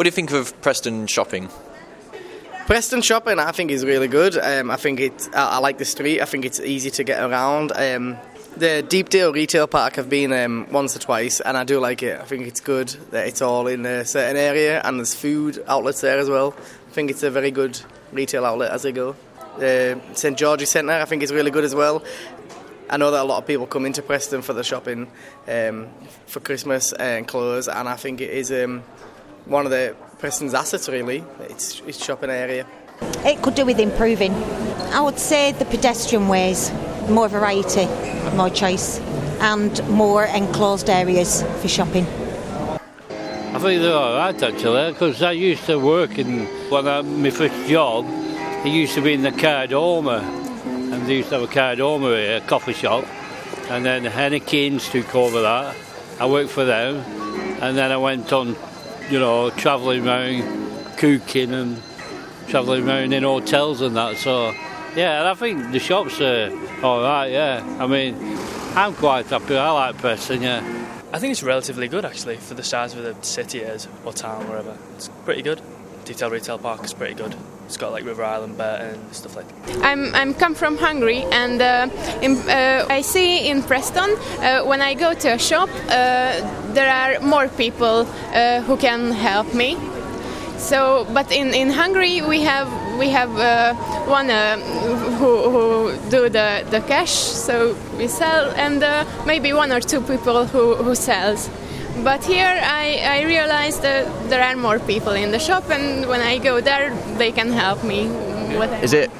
What do you think of Preston shopping? Preston shopping, I think, is really good. I think I like the street. I think it's easy to get around. The Deepdale Retail Park I've been once or twice, and I do like it. I think it's good that it's all in a certain area, and there's food outlets there as well. I think it's a very good retail outlet as they go. St George's Centre, I think, is really good as well. I know that a lot of people come into Preston for the shopping for Christmas and clothes, and I think it is one of the Preston's assets, really. It's shopping area. It could do with improving. I would say the pedestrian ways, more variety, more choice, and more enclosed areas for shopping. I think they're all right, actually, because I used to work my first job, it used to be in the Cardoma, and they used to have a Cardoma here, a coffee shop, and then Hennequins took over that. I worked for them, and then I went on, travelling around, cooking and travelling around in hotels and that, so yeah, and I think the shops are all right, yeah. I mean, I'm quite happy, I like Preston, yeah. I think it's relatively good, actually, for the size of the city it is, or town, wherever. It's pretty good. Deepdale Retail Park is pretty good. It's got like River Island Bear and stuff like that. I'm come from Hungary, and I see in Preston when I go to a shop there are more people who can help me. So, but in Hungary we have one who do the cash, so we sell, and maybe one or two people who sells. But here I realized that there are more people in the shop, and when I go there they can help me. Is it